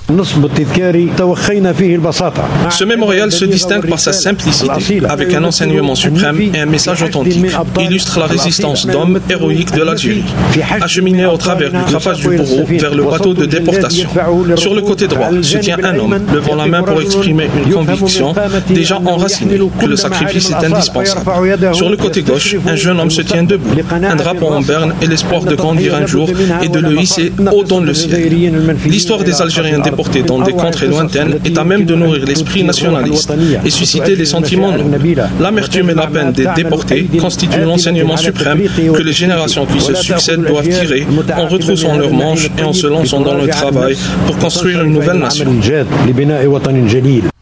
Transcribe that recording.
Ce mémorial se distingue par sa simplicité, avec un enseignement suprême et un message authentique. Il illustre la résistance d'hommes héroïques de l'Algérie, acheminés au travers du cravache du bourreau vers le bateau de déportation. Sur le côté droit se tient un homme levant la main pour exprimer une conviction déjà enracinée, que le sacrifice est indispensable. Sur le côté gauche, un jeune homme se tient debout, un drapeau en berne et l'espoir de grandir un jour et de le hisser haut dans le ciel. L'histoire des Algériens déportés dans des contrées lointaines est à même de nourrir l'esprit nationaliste et susciter des sentiments nobles. L'amertume et la peine des déportés constituent l'enseignement suprême que les générations qui se succèdent doivent tirer en retroussant leurs manches et en se lançant dans le travail pour construire une nouvelle nation.